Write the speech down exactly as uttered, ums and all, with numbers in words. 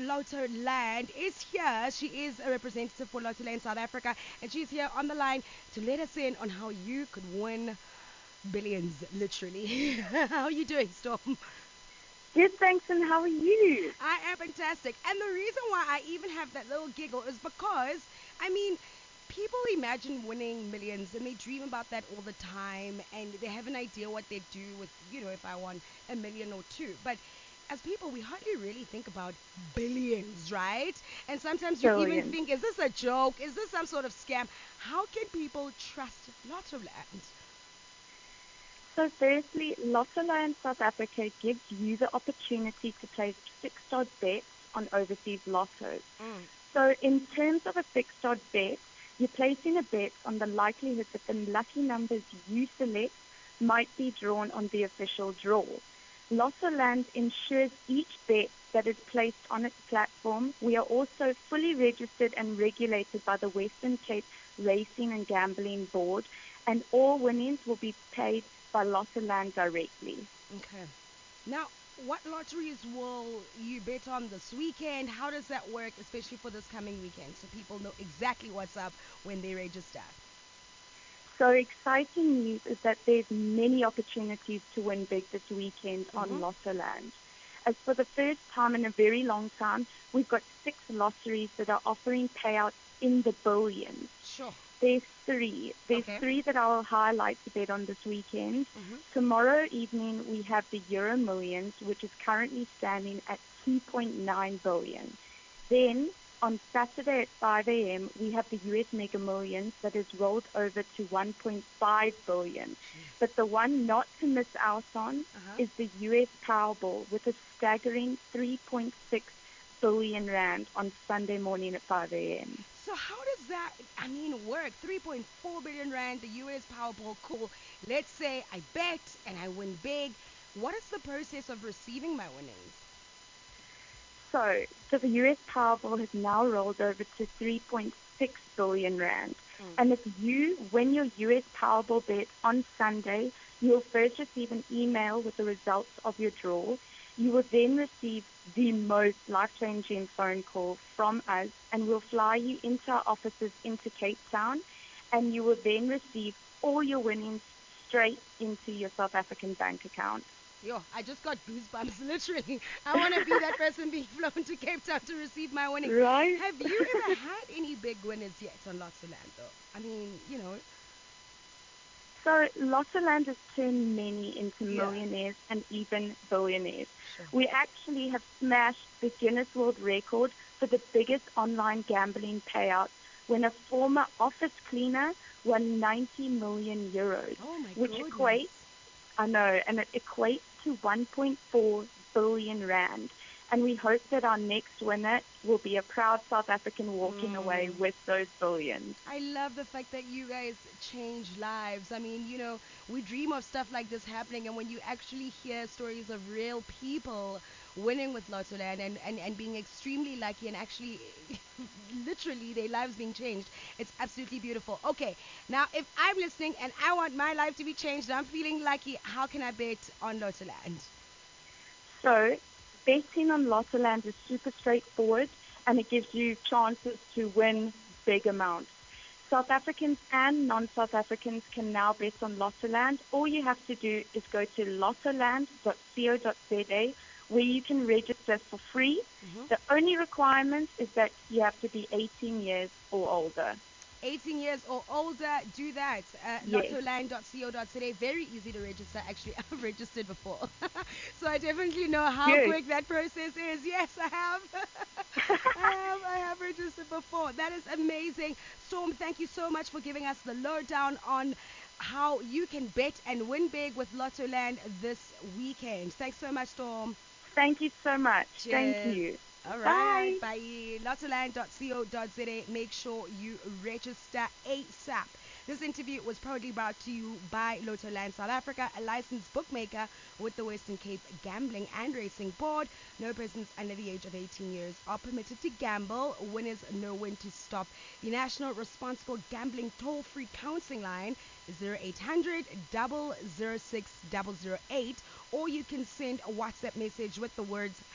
Lotto Land is here. She is a representative for Lotto Land South Africa, and she's here on the line to let us in on how you could win billions, literally. How are you doing, Storm? Good, thanks, and how are you? I am fantastic. And the reason why I even have that little giggle is because, I mean, people imagine winning millions and they dream about that all the time and they have an idea what they do with, you know, if I won a million or two. But as people, we hardly really think about billions, right? And sometimes you even Brilliant. think, is this a joke? Is this some sort of scam? How can people trust Lottoland? So, firstly, Lottoland South Africa gives you the opportunity to place fixed odd bets on overseas lottos. Mm. So, in terms of a fixed odd bet, you're placing a bet on the likelihood that the lucky numbers you select might be drawn on the official draw. Lottoland ensures each bet that is placed on its platform. We are also fully registered and regulated by the Western Cape Racing and Gambling Board, and all winnings will be paid by Lottoland directly. Okay. Now, what lotteries will you bet on this weekend? How does that work, especially for this coming weekend, so people know exactly what's up when they register? So exciting news is that there's many opportunities to win big this weekend on Mm-hmm. Lottoland. As for the first time in a very long time, we've got six lotteries that are offering payouts in the billions. Sure. There's three. There's Okay. three that I'll highlight to bet on this weekend. Mm-hmm. Tomorrow evening we have the Euro Millions, which is currently standing at two point nine billion. Then on Saturday at five a m we have the U S Mega Millions that is rolled over to one point five billion. But the one not to miss out on Uh-huh. is the U S Powerball with a staggering three point six billion rand on Sunday morning at five a m. So how does that, I mean, work? three point four billion rand, the U S Powerball, cool. Let's say I bet and I win big. What is the process of receiving my winnings? So, so the U S Powerball has now rolled over to three point six billion rand. Mm. And if you win your U S Powerball bet on Sunday, you'll first receive an email with the results of your draw. You will then receive the most life-changing phone call from us, and we'll fly you into our offices into Cape Town, and you will then receive all your winnings straight into your South African bank account. Yo, I just got goosebumps, literally. I want to be that person being flown to Cape Town to receive my winnings. Right? Have you ever had any big winners yet on Lottoland, though? I mean, you know, So Lottoland has turned many into yeah, millionaires and even billionaires. sure. We actually have smashed the Guinness World Record for the biggest online gambling payout when a former office cleaner won ninety million euros, Oh my which goodness. equates, I know, and it equates to one point four billion rand. And we hope that our next winner will be a proud South African walking away Mm. with those billions. I love the fact that you guys change lives. I mean, you know, we dream of stuff like this happening, and when you actually hear stories of real people winning with Lottoland and, and, and being extremely lucky and actually, literally, their lives being changed, it's absolutely beautiful. Okay, now if I'm listening and I want my life to be changed and I'm feeling lucky, how can I bet on Lottoland? So betting on Lottoland is super straightforward and it gives you chances to win big amounts. South Africans and non-South Africans can now bet on Lottoland. All you have to do is go to lottoland dot co dot za where you can register for free. Hmm. The only requirement is that you have to be eighteen years or older. eighteen years or older, do that. Uh, Yes. lottoland dot co dot za. Very easy to register. Actually, I've registered before. So I definitely know how Good. quick that process is. Yes, I have. I have. I have registered before. That is amazing. Storm, thank you so much for giving us the lowdown on how you can bet and win big with Lottoland this weekend. Thanks so much, Storm. Thank you so much. Thank Cheers. you. All right. Bye. Bye. lottoland dot co dot za. Make sure you register ASAP. This interview was proudly brought to you by Lottoland South Africa, a licensed bookmaker with the Western Cape Gambling and Racing Board. No persons under the age of eighteen years are permitted to gamble. Winners know when to stop. The National Responsible Gambling toll-free counseling line is zero eight hundred, zero zero six, zero zero eight, or you can send a WhatsApp message with the words